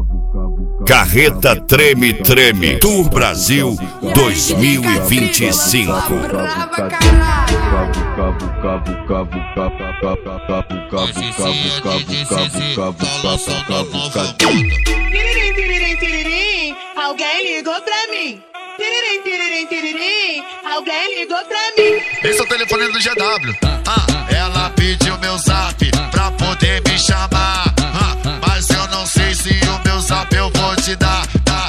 Carreta Treme Treme Tour Brasil 2025. Alguém ligou pra mim. Alguém ligou pra mim. Esse é o telefone do GW. Ela pediu meu zap pra poder me chamar. Mas eu não sei se o meu zap eu vou te dar.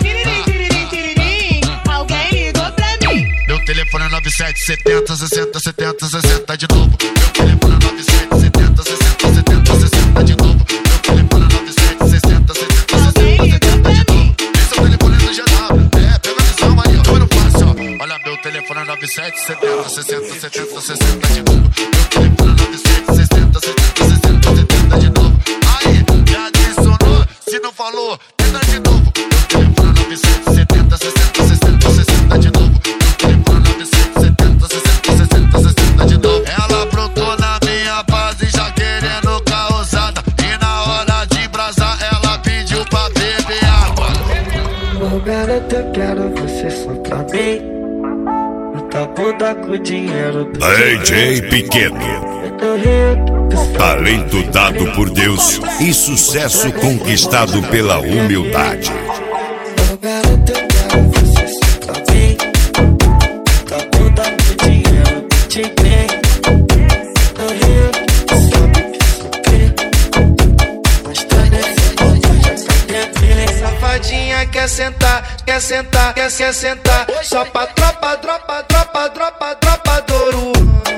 Alguém ligou pra mim. Meu telefone é 9770 60 70 60 de novo. Meu telefone é 9770 60 70 60 de novo. Meu telefone é 9760 70 60 70 de novo. Esse é o telefone do GW. Pega a visão aí, número fácil, ó. Olha, meu telefone é 9770 60 70 60 de novo. Meu telefone é 9760 70 60 70 de novo. Aí, me adicionou, se não falou, tenta de novo. Meu telefone é 9770 60 60 60 de novo. Meu telefone é 9770 60 60 60 de novo. Ela brotou na minha base já querendo causada. E na hora de brasar ela pediu pra beber água. Ô garota, eu quero você só pra mim. Tá bunda com dinheiro. DJ Pequeno. Talento dado por Deus e sucesso conquistado pela humildade. Ô garota, eu quero você só pra mim. Tá bunda com dinheiro. Te bem. No Rio, sabe que sou bem. Mas tá nesse ponto, já tá bem. Safadinha quer sentar, quer sentar, quer sentar. Só pra tropa, dropa, dropa, dropa, dropa Douro.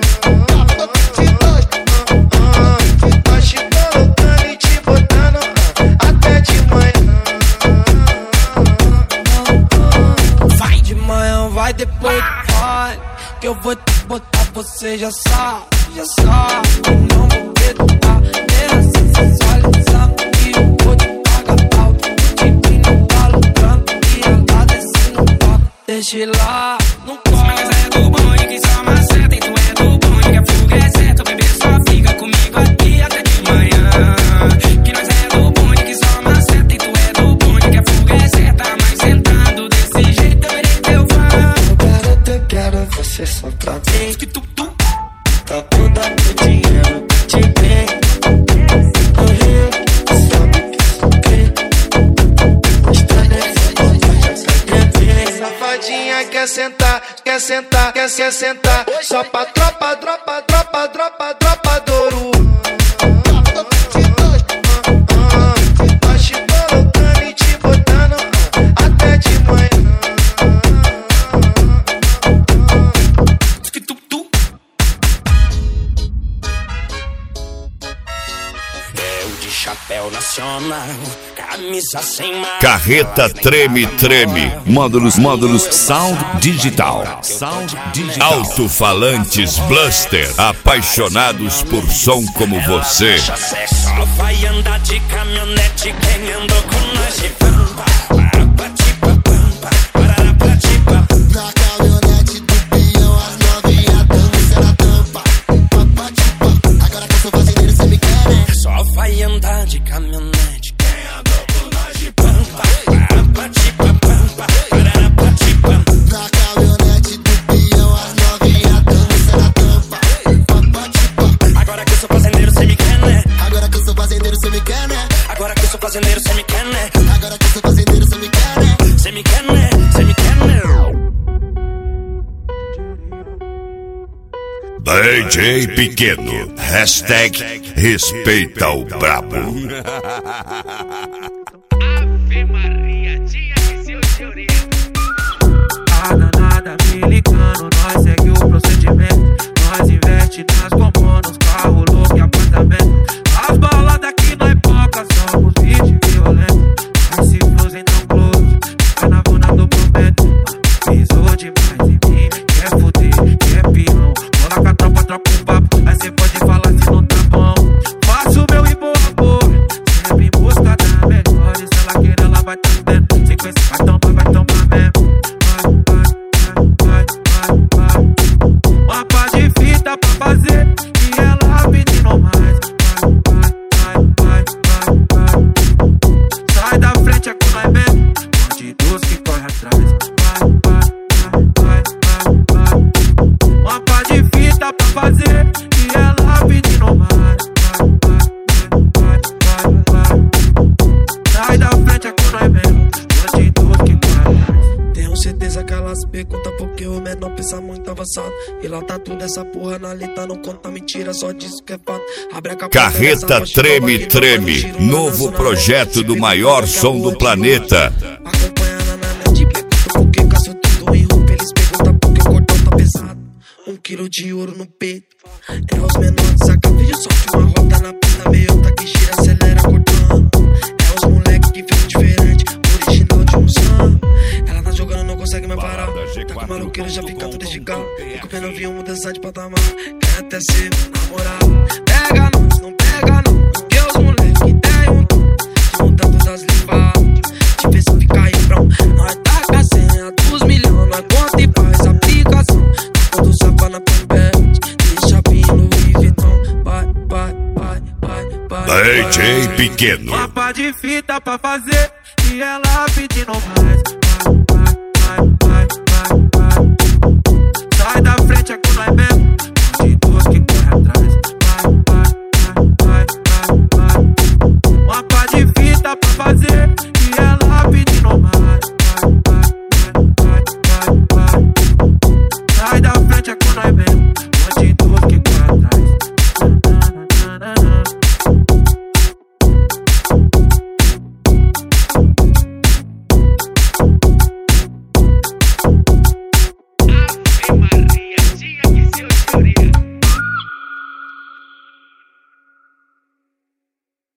Nós te colocando e te botando até de manhã. Vai de manhã, vai depois vai. Que eu vou te botar, você já sabe, já sabe. Não vou perdoar, mesmo assim sensualizando. E eu vou te pagar alto. Te vi no calo branco e ela descendo no palco. Deixa lá, não corre. Mas é do bonde que só maceta. E tu é do bonde que a fuga é certa. O bebê só fica comigo aqui até de manhã. Que nós é do bonde que só maceta. E tu é do bonde que a fuga é certa. Mas sentando desse jeito eu verei teu fã. Ô garota, eu quero você só pra mim. Tá bunda com dinheiro, te bem. No Rio, sabe que sou bem. Mas tá nesse ponto, já tá bem. Safadinha quer sentar, quer sentar, quer sentar. Só pra tropa, dropa, dropa, dropa, dropa Douro. Nós te colocando e te botando até de manhã. Chapéu nacional, camisa sem mar. Carreta Treme Treme Módulos Sound Digital. Alto-falantes Bluster. Apaixonados por som como você. Só vai andar de caminhonete quem andou com nós de pampa. Na caminhonete do peão, as novinhas dançam na tampa. Agora que eu sou fazendeiro, cê me quer, né? Só vai andar de caminhonete quem andou com nós de pampa. Na caminhonete do peão, as novinhas dançam na tampa. Agora que eu sou fazendeiro, cê me quer, né? Agora que eu sou fazendeiro, cê me quer, né? Agora que eu sou fazendeiro, cê me quer, né? Agora que eu sou fazendeiro, cê me quer, né? Cê me quer, né? Cê me quer, né? DJ Pequeno. Hashtag respeita o brabo. Ave Maria, tinha que ser o Juninho. A danada me ligando, nós segue o procedimento. Nós investe nas combonas, nos carros loucos e apartamento. As baladas aqui não é pouca, somos vídeos violentos. Mas se fossem tão close, fica na bunda do prometo. Pisou demais em mim, quer fuder, quer peão. Bola com a tropa, troca um papo, aí cê pode falar se não tá bom. Faço o meu e boa amor, sempre em busca da melhor. E se ela querer, ela vai tá dentro. Sequência, vai tomar mesmo. Uma pá de fita pra fazer e ela pedindo mais. Sai da frente, pergunta porque o menor pensa muito avançado. E lá tá tudo essa porra na letra, não conta mentira, só diz o que é fato. Abre a capota Carreta Treme Treme, novo projeto do maior som do planeta. Acompanha na net, pergunta porque caçou tudo em roupa. Eles perguntam porque o cordão tá pesado. 1 quilo de ouro no peito. É os menores, saca vídeo, só que uma rota na pista. Meio tá que gira, acelera cortando. É os moleque que ficam diferente, original de um som. Ela tá jogando, não consegue mais parar. Tá com maloqueiro, já fica tudo esticado. Fico vendo avião, mudança de patamar. Quer até ser namorado. Pega nós, não pega não, porque os moleque tem um tom de mudar todas as livadas, de ver se fica aí frão. Nós taca a senha dos milhões, nós conta e faz aplicação. Todo sapa na pambete, deixa vir no Vuitton. Vai, vai, vai, vai, vai. DJ Pequeno. Mapa de fita pra fazer e ela pedindo mais. Vai, vai, vai, vai, vai. Sai da frente, é com nós mesmo.